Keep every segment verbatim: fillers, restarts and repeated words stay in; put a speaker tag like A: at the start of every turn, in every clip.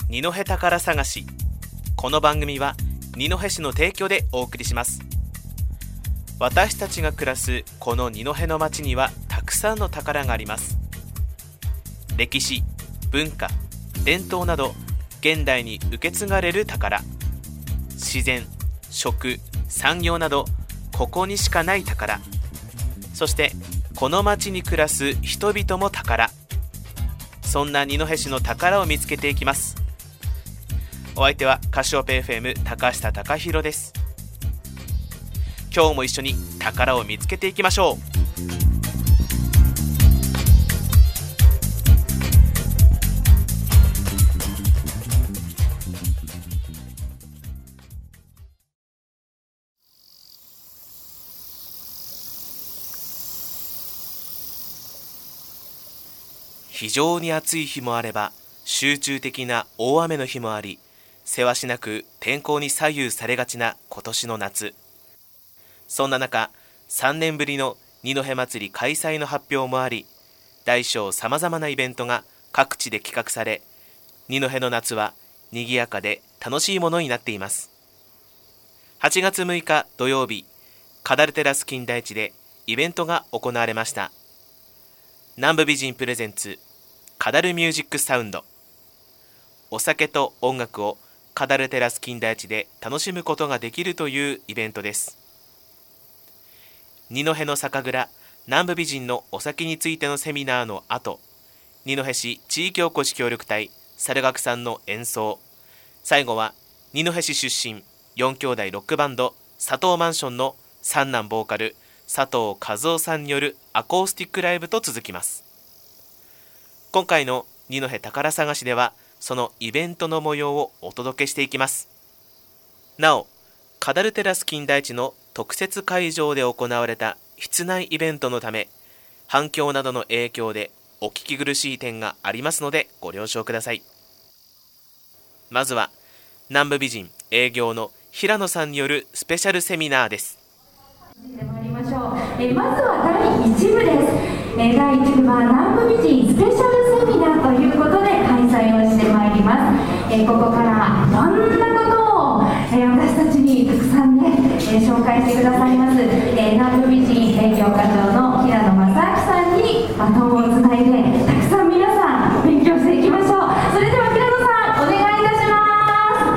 A: 二戸宝探し。この番組は二戸市の提供でお送りします。私たちが暮らすこの二戸の町にはたくさんの宝があります。歴史、文化、伝統など現代に受け継がれる宝、自然、食、産業などここにしかない宝、そしてこの町に暮らす人々も宝。そんな二戸市の宝を見つけていきます。お相手はカシオペ エフエム 高下貴弘です。今日も一緒に宝を見つけていきましょう。非常に暑い日もあれば集中的な大雨の日もあり、せわしなく天候に左右されがちな今年の夏。そんな中、さんねんぶりの二戸祭り開催の発表もあり、大小さまざまなイベントが各地で企画され、二戸の夏は賑やかで楽しいものになっています。はちがつむいか土曜日、カダルテラス金田地でイベントが行われました。南部美人プレゼンツカダルミュージックサウンド。お酒と音楽をカダルテラス金田地で楽しむことができるというイベントです。二戸の酒蔵南部美人のお酒についてのセミナーの後、二戸市地域おこし協力隊猿楽さんの演奏、最後は二戸市出身よん兄弟ロックバンド佐藤マンションの三男ボーカル佐藤和夫さんによるアコースティックライブと続きます。今回の二戸宝探しではそのイベントの模様をお届けしていきます。なお、カダルテラス金田地の特設会場で行われた室内イベントのため、反響などの影響でお聞き苦しい点がありますのでご了承ください。まずは南部美人営業の平野さんによるスペシャルセミナーです。
B: 参りましょう。えー、まずはだいいち部です。えー、だいいち部は南部美人スペシャルセミナーということで開催をしてまいります。えー、ここからいろんなことを、えー、私たちにたくさんね、えー、紹介してくださいます、えー、南部美人営業課長の平野正明さんにバトンをつないでたくさん皆さん勉強していきましょう。それでは平野さんお願いいたします。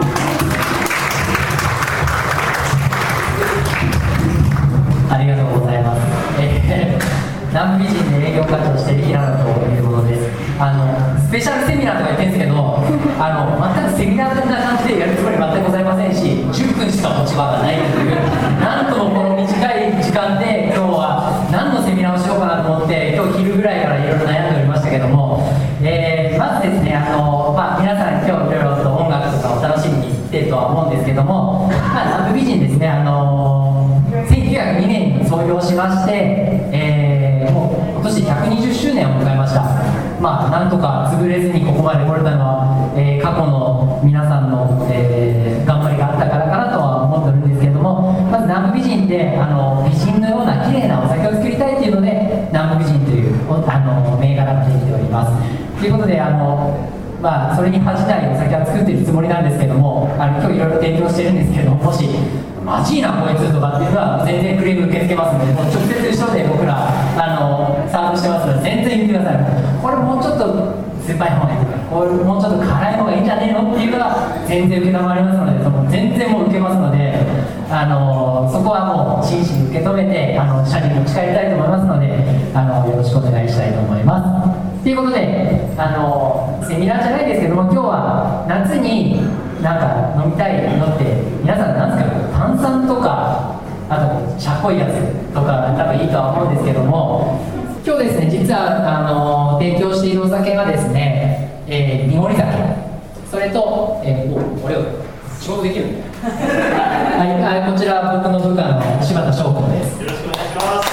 C: ありがとうございます。えー南部美人で営業課長している平野ということです。あのスペシャルセミナーとか言ってるんですけど、あの全くセミナー的な感じでやるつもり全くございませんし、じゅっぷんしか持ち場がないという、なんともこの短い時間で今日は何のセミナーをしようかなと思って今日昼ぐらいからいろいろ悩んでおりましたけども、えー、まずですね、あの、まあ、皆さん今日いろいろと音楽とかを楽しみに来てるとは思うんですけども、まあ、南部美人ですね、あのせんきゅうひゃくにねんに創業しまして、えー、もう今年ひゃくにじゅっしゅうねんを迎えました。まあ、なんとか潰れずにここまで来れたのは、えー、過去の皆さんの、えー、頑張りがあったからかなとは思ってるんですけれども、まず南部美人ってあの美人のような綺麗なお酒を作りたいというので南部美人というあの銘柄ができております。ということであのまあ、それに恥じないお酒は作っているつもりなんですけども、あの今日いろいろ提供してるんですけども、もしマジいなこいつとかっていうのは全然クレーム受け付けますので、もう直接一緒で僕らあのサーブしてますので全然言ってください。これもうちょっと酸っぱい方がいいとか、これもうちょっと辛い方がいいんじゃねえのっていうのは全然受け止まりますので、その全然もう受けますので、あのそこはもう真摯に受け止めてあの社に持ち帰りたいと思いますので、あのよろしくお願いしたいと思います。ということで、あのセミナーじゃないですけども、今日は夏になんか飲みたいのって皆さん何ですか、炭酸とかあとしゃっこいやつとか多分いいとは思うんですけども、今日ですね、実はあの提供しているお酒がですね、えー、濁り酒、それと、えー、お俺仕事できるんだはい、こちら僕の部下の柴田翔子です。よろしくお願いします。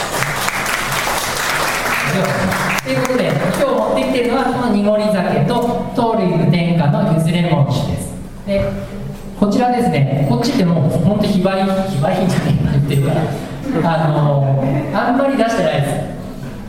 C: ということで、今日持ってきているのはこの濁り酒と当類無添加のゆずレモン酒です。で、こちらですね、こっちってもう本当非売非売品じゃないか言ってるから、あのあんまり出してないです。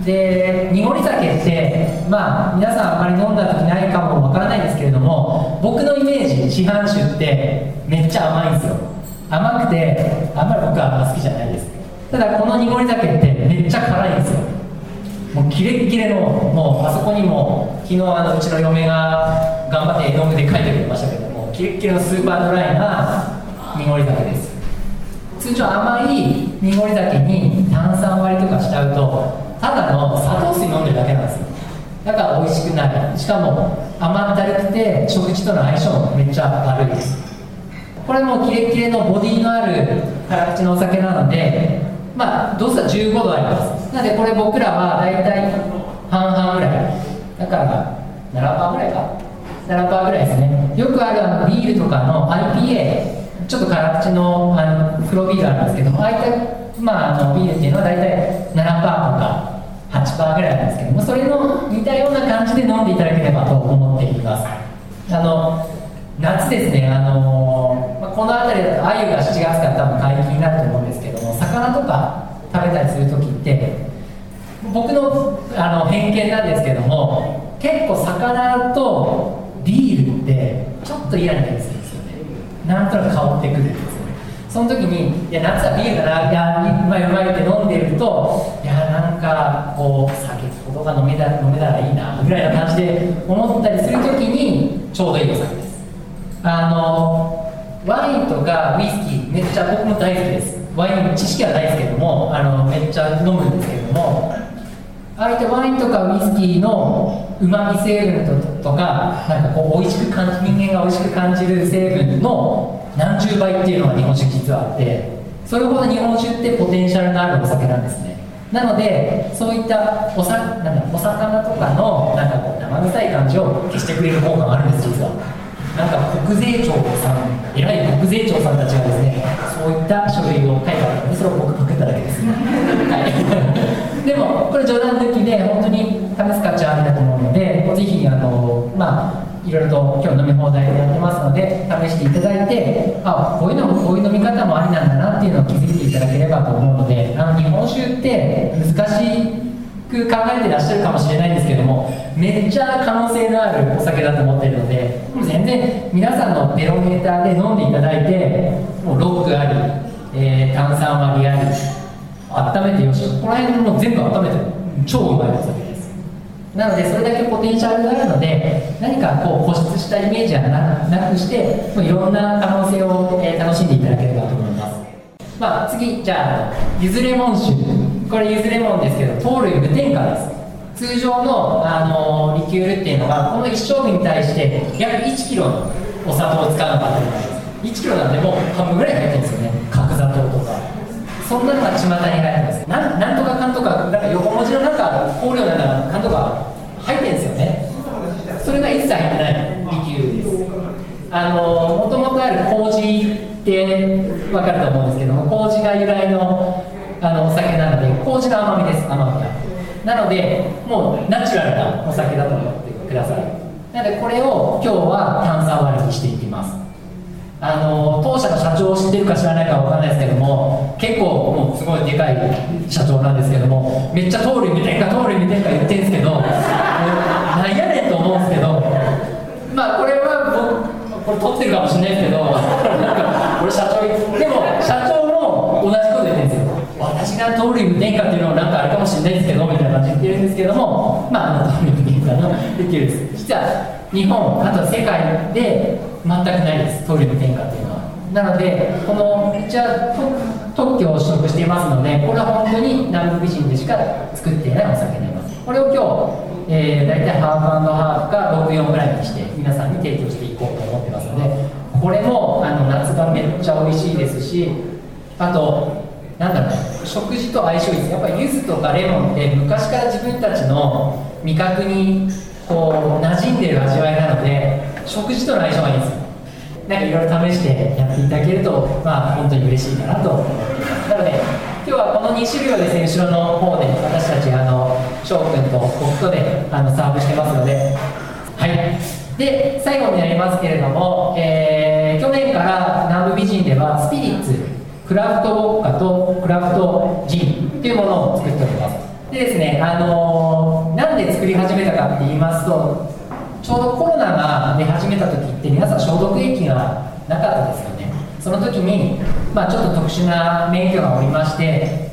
C: で濁り酒ってまあ皆さんあんまり飲んだ時ないかもわからないんですけれども、僕のイメージ市販酒ってめっちゃ甘いんですよ。甘くてあんまり僕はあんま好きじゃないです。ただこの濁り酒ってめっちゃ辛いんですよ。もうキレッキレの、もうあそこにも昨日あのうちの嫁が頑張って絵の具で描いてくれましたけども、キレッキレのスーパードライな濁り酒です。通常甘い濁り酒に炭酸割りとかしちゃうとただの砂糖水飲んでるだけなんですよ。だから美味しくない。しかも甘ったるくて食事との相性もめっちゃ悪いです。これもキレッキレのボディのある辛口のお酒なので、まあ度数はじゅうごどあります。なのでこれ僕らはだいたい半々ぐらいだから ななパーセント ぐらいか ななパーセント ぐらいですね。よくあるあのビールとかの アイピーエー、ちょっと辛口のあの黒ビールあるんですけど、ああいった、まあ、あのビールっていうのはだいたい ななパーセント とか はちパーセント ぐらいなんですけども、それの似たような感じで飲んでいただければと思っています。あの夏ですね、あのまあ、この辺りだと鮎がしちがつから多分解禁になると思うんですけども、魚とか食べたりするときって僕のあの偏見なんですけども、結構魚とビールってちょっと嫌になりするんですよね。なんとなく香ってくるんですよね。その時にいや夏はビールだな、いやうまいうまいって飲んでると、いやなんかこう酒ほどが飲めた飲めたらいいなぐらいな感じで思ったりする時にちょうどいいお酒です。あのワインとかウイスキーめっちゃ僕も大好きです。ワイン知識はないですけども、あのめっちゃ飲むんですけども、ああいったワインとかウイスキーのうまみ成分 と, とかなんかこう美味しく感じ人間が美味しく感じる成分の何十倍っていうのが日本酒実はあって、それほど日本酒ってポテンシャルのあるお酒なんですね。なのでそういったおさなんだお魚とかのなんかこう生臭い感じを消してくれる効果があるんです。実はなんか国税庁さん、偉い国税庁さんたちがですね、そういった書類を書いてあるので、それを僕パクっただけです、はい、でもこれ冗談抜きで本当に試す価値ありだと思うので、ぜひあのまあいろいろと今日飲み放題でやってますので試していただいて、あこういうのもこういう飲み方もありなんだなっていうのを気づいていただければと思うので、あの日本酒って難しく考えてらっしゃるかもしれないんですけども、めっちゃ可能性のあるお酒だと思っているので、全然皆さんのベロメーターで飲んでいただいて、もうロックあり、えー、炭酸割りあり、温めてよし、この辺も全部温めて超うまいお酒です。なのでそれだけポテンシャルがあるので、何かこう固執したイメージは な, なくしてもういろんな可能性を、えー、楽しんでいただければと思います。まあ、次じゃあゆずレモン酒、これゆずレモンですけど糖類無添加です。通常 の, あのリキュールっていうのがこのいち升瓶に対して約いちキロのお砂糖を使うのが当たり前です。いちキロなんでもう半分ぐらい入ってるんですよね。角砂糖とかそんなのが巷に入ってます。な ん, なんとかかんとかなんか横文字の中香料なんかかんとか入ってるんですよね。それが一切入ってないリキュールです。あのもともとある麹って分かると思うんですけども、麹が由来 の, あのお酒なので麹の甘みです。甘みがなのでもうナチュラルなお酒だと思ってください。なのでこれを今日は炭酸割りにしていきます。あの当社の社長を知ってるか知らないかわかんないですけども、結構もうすごいでかい社長なんですけども、めっちゃ糖類無添加糖類無添加言ってるんですけど、なんやねんと思うんですけど、まあこれは僕これ撮ってるかもしれないですけど、なんかこれ社長でも社長も同じこと言ってるんですよ。私が糖類無添加っていうのもなんかあるかもしれないですけどみたいな感じで言ってるんですけども、まあ糖類無添加のできるです。実は日本あと世界で全くないです、糖類無添加っていうのは。なのでこの一応特許を取得していますので、これは本当に南部美人でしか作っていないお酒になります。これを今日、えー、大体ハーフ&ハーフかろくじゅうよんぐらいにして皆さんに提供していこうと思ってますので、これもあの夏がめっちゃ美味しいですし、あとなんだろう、食事と相性いいです。やっぱり柚子とかレモンって昔から自分たちの味覚にこう馴染んでる味わいなので、食事との相性がいいんですよ。なんかいろいろ試してやっていただけると、まあ本当に嬉しいかなと思っています。なので今日はこのに種類をですね、後ろの方で私たちあの翔くんと僕とであのサーブしてますので、はい。で最後になりますけれども、えー、去年から南部美人ではスピリッツ、クラフトウォッカとクラフトジンというものを作っております。 でですね、あのー、なんで作り始めたかって言いますと、ちょうどコロナが出始めた時って皆さん消毒液がなかったですよね。その時に、まあ、ちょっと特殊な免許がおりまして、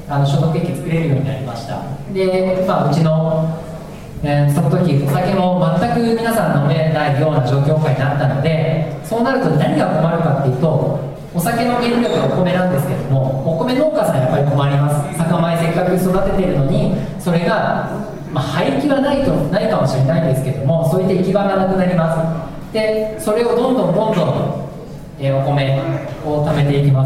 C: あの消毒液作れるようになりました。で、まあ、うちの、えー、その時お酒も全く皆さん飲めないような状況下になったので、そうなると何が困るかっていうと、お酒の原料がお米なんですけれども、お米農家さんやっぱり困ります。酒米せっかく育てているのに、それが、まあ、廃棄はないとないかもしれないんですけども、そういった行き場がなくなります。で、それをどんどんどんどん、えー、お米を貯めていきます。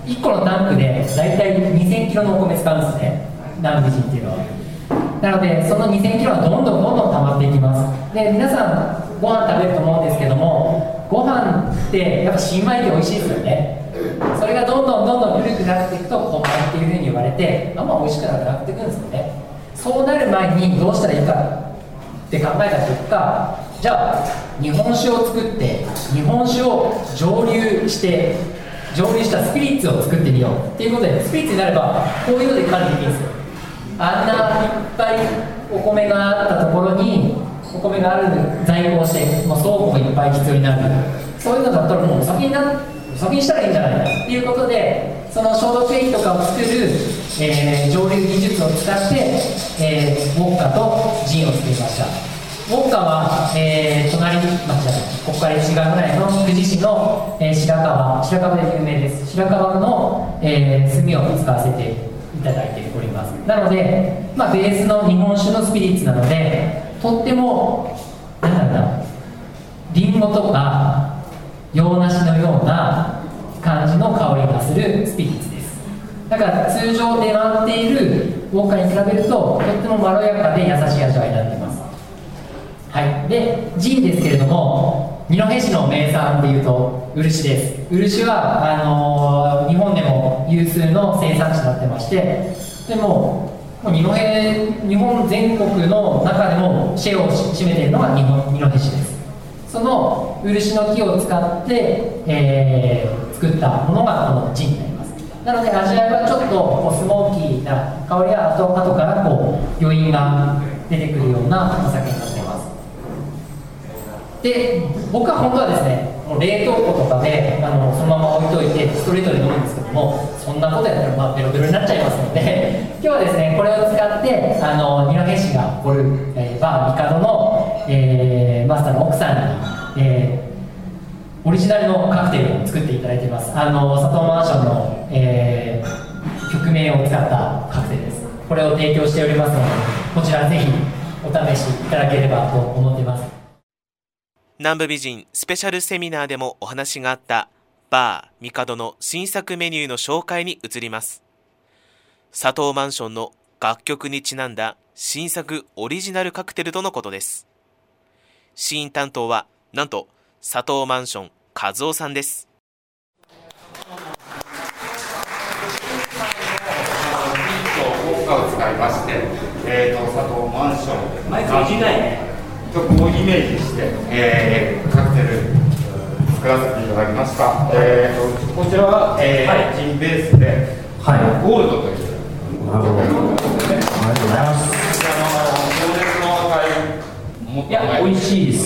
C: いっこのタンクでだいたいにせんキロのお米使うんですね、南部人っていうのは。なので、そのにせんキロはどんどんどんどん溜まっていきます。で、皆さんご飯食べると思うんですけども、ご飯ってやっぱ新米って美味しいですよね。それがどんどんどんどん古くなっていくと古米っていうふうに言われて、あんま美味しくなくなっていくんですよね。そうなる前にどうしたらいいかって考えた結果、じゃあ日本酒を作って日本酒を蒸留して蒸留したスピリッツを作ってみようっていうことで、スピリッツになればこういうので管理できるんですよ。あんないっぱいお米があったところにお米がある在庫をして、もう倉庫がいっぱい必要になる。そういうのだったらもうお酒になお酒にしたらいいんじゃないかっていうことで、その消毒液とかを作る、えー、蒸留技術を使って、えー、ウォッカとジンを作りました。ウォッカは、えー、隣、まあ、ここからいちじかんぐらいの富士市の、えー、白川白川で有名です。白川の、えー、炭を使わせていただいております。なので、まあ、ベースの日本酒のスピリッツなので、とってもなんだろうな、リンゴとか洋梨のような感じの香りがするスピリッツです。だから通常出回っているウォッカに比べるととってもまろやかで優しい味わいになっています。はい、でジンですけれども、二戸市の名産っていうと漆です。漆はあのー、日本でも有数の生産地になってまして、でも二戸日本全国の中でもシェアを占めているのが二戸市です。その漆の木を使って、えー、作ったものがこのジンになります。なので味わいはちょっとこうスモーキーな香りが後後からこう余韻が出てくるようなお酒になっています。で、僕は本当はですね、もう冷凍庫とかであのそのまま置いといてストレートで飲むんですけども、そんなことやったらまあベロベロになっちゃいますので今日はですね、これを使ってあの二戸市が誇る、えー、バーミカドの、えー、マスターの奥さんに、えー、オリジナルのカクテルを作っていただいています。あの佐藤マンションの、えー、曲名を使ったカクテルです。これを提供しておりますので、こちらぜひお試しいただければと思っています。
A: 南部美人スペシャルセミナーでもお話があったバーミカドの新作メニューの紹介に移ります。佐藤マンションの楽曲にちなんだ新作オリジナルカクテルとのことです。試飲担当はなんと佐藤マンション和夫さんです。
D: ウォッカを使いまして、えー、と佐藤マンション
C: マイク短いね。
D: 曲をイメージして、えー、カクテル作らせていただきました。えー、とこちらは、えーはい、ジンベースで、はい、ゴールドという。なるほど。ありがとうございます。情熱の赤い。
C: いや、美味しいです。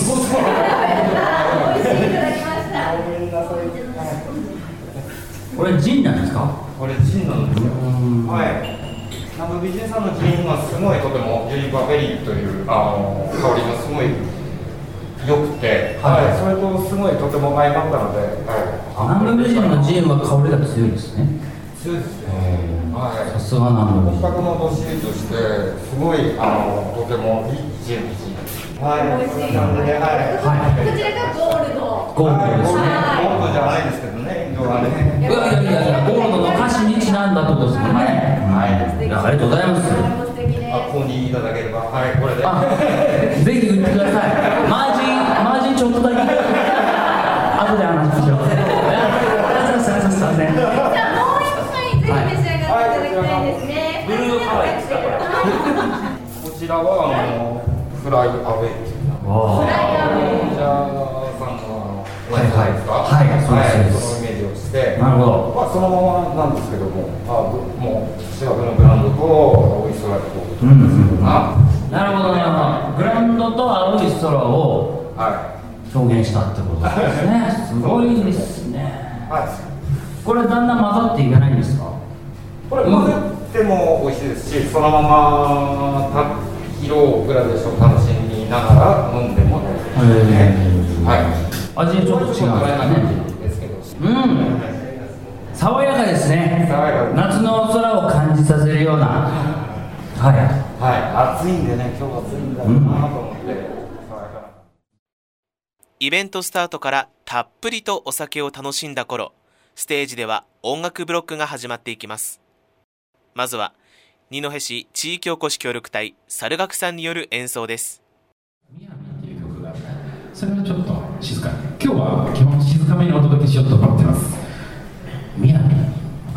C: これジンなんですか？
D: これジンなんですよ。はい。南部美人さんのジンはすごいとてもユニバベリーというあの香りがすごい良くて、はいはい、それとすごいとても相まったので、
E: はい、南部美人のジンは香りが強いですね。
D: 強いですね。はい、
E: さすが南部美人。
D: 骨格のどっしりとしてすごいあのとてもいいジンです。はい、美味しい感じで、はい。
B: こちらがゴールド。
E: ゴールドですね。
D: ゴールドじゃないですけどね、色はね。
E: いやいやいや、ゴールドの歌詞にちなんだってことですよね。はい。ありがとうございます。
D: あ、購入いただければ、はい、これで。
E: ぜひ売ってください。マージン、マージンちょっとだけ。後で話しましょう。
B: じゃあもう一杯ぜひ召し上がっていただきたいですね。ブルーハワイですか、これ。
D: こちらはあのフライアウェイっていうの。
B: フライアウェイ。
D: じゃあさんのおやつですか。
E: はいはい、そうです。
D: そのイメージをして。
E: なるほど。
D: まあそのままなんですけども、あもう近くのブランドと美味空がこう、うん、
E: なるほどなるほど。グラウンドと青い空を表現したってことですね。すごいですね。
D: はい。
E: これだんだん混ざっていかないんですか？
D: これ混ぜても美味しいですし、そのまま色をグラデーション楽しみながら飲んでも大丈夫ですね。はい。
E: 味ちょっと違うんですね。うん。爽やかですね。
D: 爽やか。
E: 夏の空を感じさせるような。はい。
D: はい。暑いんでね、今日暑いんだろうなと思って、うん、爽やかな。
A: イベントスタートからたっぷりとお酒を楽しんだ頃、ステージでは音楽ブロックが始まっていきます。まずは二戸市地域おこし協力隊猿楽さんによる演奏です。
F: みやみっていう曲があって、それはちょっと静かに、今日は基本静かめにお届けしようと思ってます。みやみ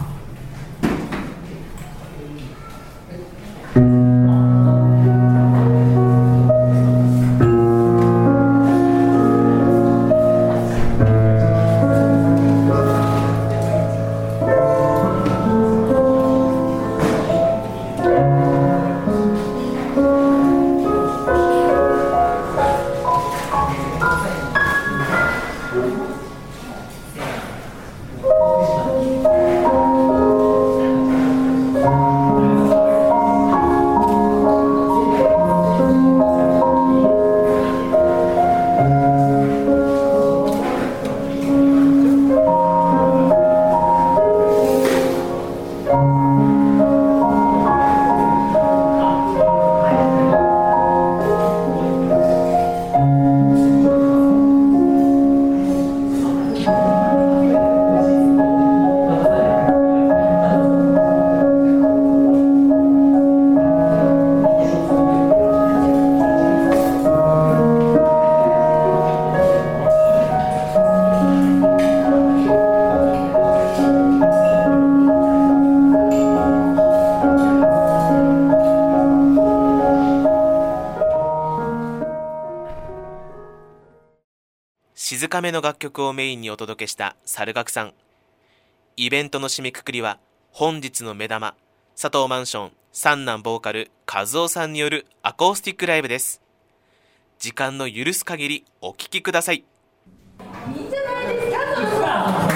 A: 静かめの楽曲をメインにお届けした猿楽さん。イベントの締めくくりは本日の目玉、佐藤マンション三男ボーカル和夫さんによるアコースティックライブです。時間の許す限りお聴きください。
B: いいんじゃないですか。そろそろそろそろいいと思います。
E: いいっ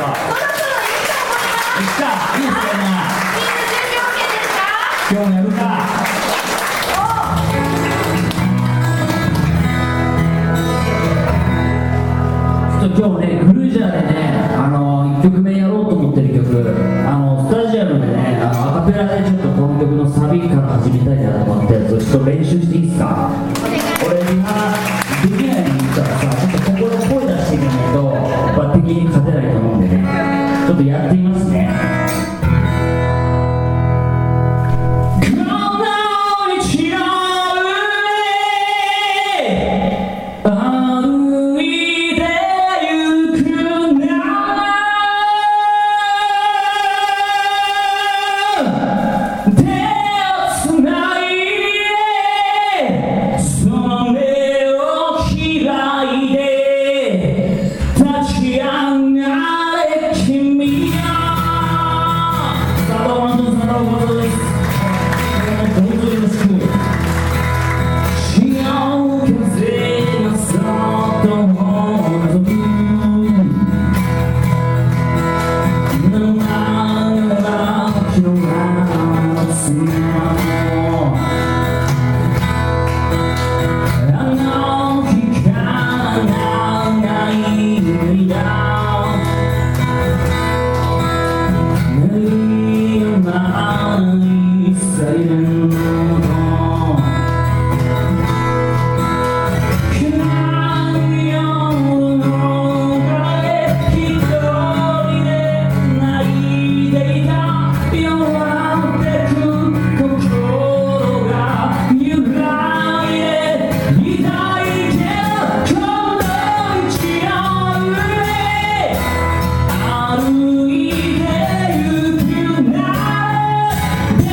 E: か、いいっすよね。
B: みんな準備 OK ですか？
E: 今日もやるか。今日ね、グルージャーでね、あのいっきょくめやろうと思ってる曲、あのスタジアムでね、あのアカペラでちょっとこの曲のサビから始めたいなと思ったやつをちょっと練習していいですか？俺ができないのに言ったらさ、ちょっと心声出していかないとやっぱ敵に勝てないと思うんでね、ちょっとやってみますね。 歩いてゆくな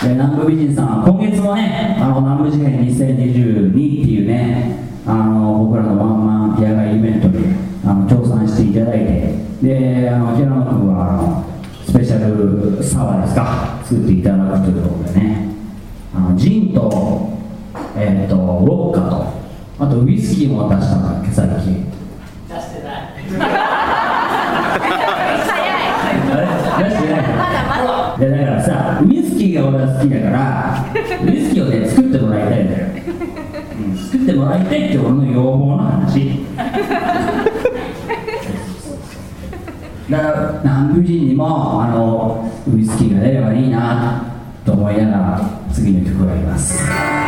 E: で南部美人さん、今月もね、あの南部事変にせんにじゅうにっていうね、あの僕らのワンマン野外イベントにあの協賛していただいて、であの平野君はあのスペシャルサワーですか、作っていただくということでね、あのジンと、えー、とウォッカと、あとウイスキーも出したんだっけ、さっき。
C: 出してない。
E: 出してない。まだまだ。いやだからさ、ウイスキーが俺は好きだから、ウイスキーをね作ってもらいたいんだよ。うん、作ってもらいたいって俺の要望の話。だから南部人にもあのウイスキーが出ればいいなと思いながら次の曲があります。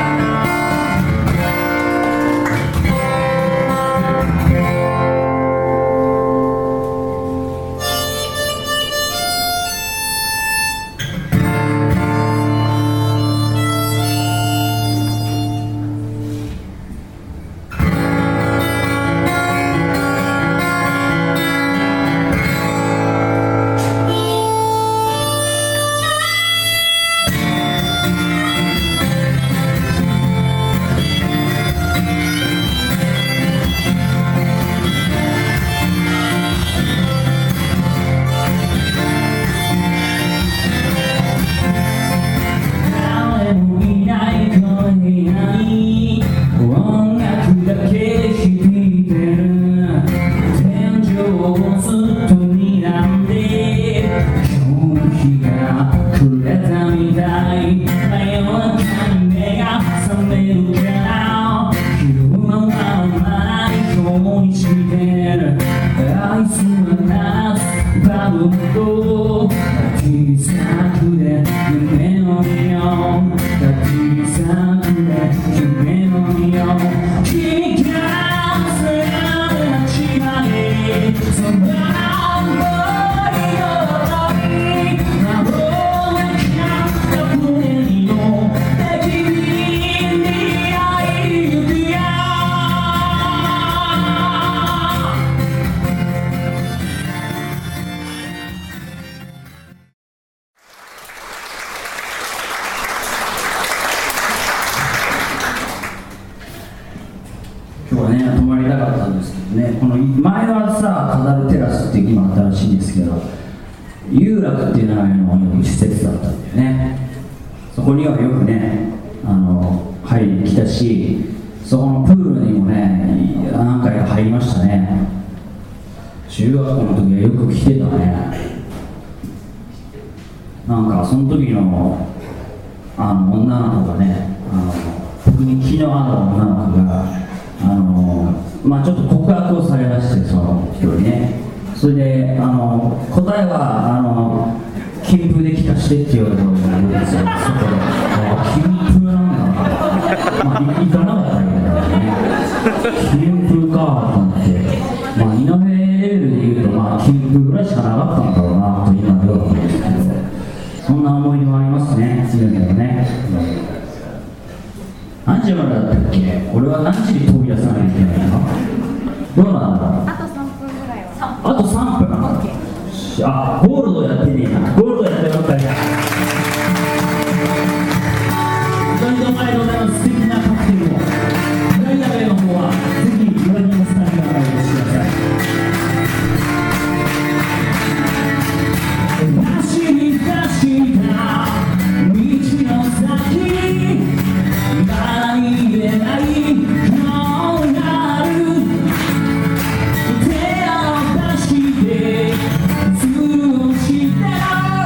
E: 今日はね、泊まりたかったんですけどね、この前はさ、飾るテラスって今新しいんですけど、有楽っていう名前の施設だったんだよね。そこにはよくね、あの入りに来たし、そこのプールにもね、何回か入りましたね。中学校の時はよく来てたね。なんかその時のあの女の子がね、あの僕に気の合う女の子があのまあちょっと告白をされまして、その一人ね。それであの答えはあの金風で聞かしてっていうことを言うんですよ。そこで金風なんだな、まあ行かなかったけどね、金風かと思って、まあイナフェレールで言うとまあ金風ぐらいしかなかったんだろうなと今では思うんですけど、そんな思い出もありますね、強いけどね。何時までだったっけ？俺は何時に飛び出さないといけないの？どうなんだろう？
G: あとさんぷんぐらいは。
E: あとさんぷん？あ、ゴールドやってねえな。ゴールドやってよかったね。お二人ともありがとうございます。素敵なカクテルを。左鍋の方はぜひ岩にもスタンドからお越しください。走り出した道の先、何気ない顔がある。手を出してスルーして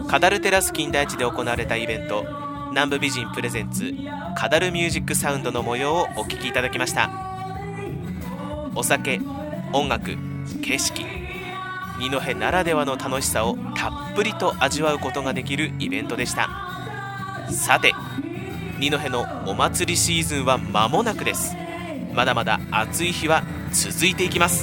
A: カダルテラス金田一で行われたイベント、南部美人プレゼンツカダルミュージックサウンドの模様をお聞きいただきました。お酒、音楽、景色、二戸ならではの楽しさをたっぷりと味わうことができるイベントでした。さて、二戸のお祭りシーズンは間もなくです。まだまだ暑い日は続いていきます。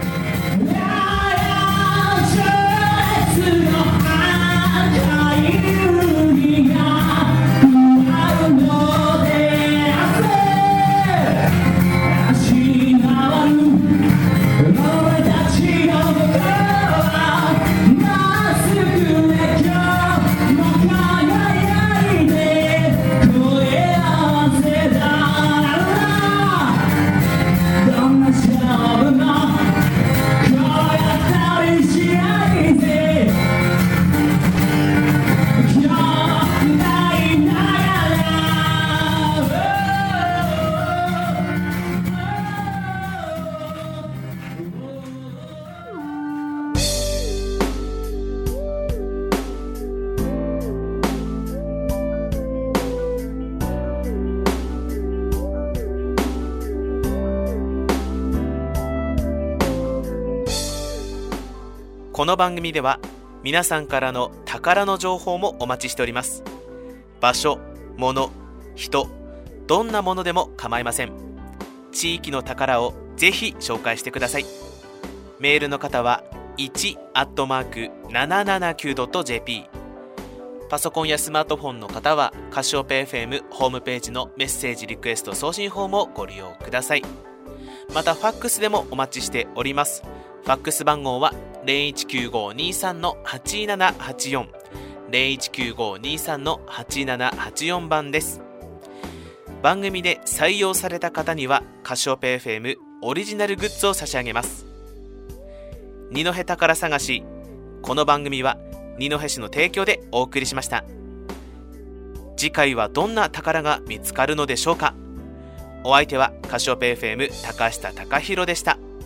A: この番組では皆さんからの宝の情報もお待ちしております。場所、物、人、どんなものでも構いません。地域の宝をぜひ紹介してください。メールの方はいち アットマーク ななななきゅう ドット ジェーピー、 パソコンやスマートフォンの方はカシオペ エフエム ホームページのメッセージリクエスト送信フォームをご利用ください。またファックスでもお待ちしております。ファックス番号は ゼロいちきゅうごにさん はちななはちよん ゼロいちきゅうごにさん はちななはちよん 番です。番組で採用された方にはカシオペ エフエム オリジナルグッズを差し上げます。二戸宝探し、この番組は二戸市の提供でお送りしました。次回はどんな宝が見つかるのでしょうか。お相手はカシオペ エフエム 高下貴弘でした。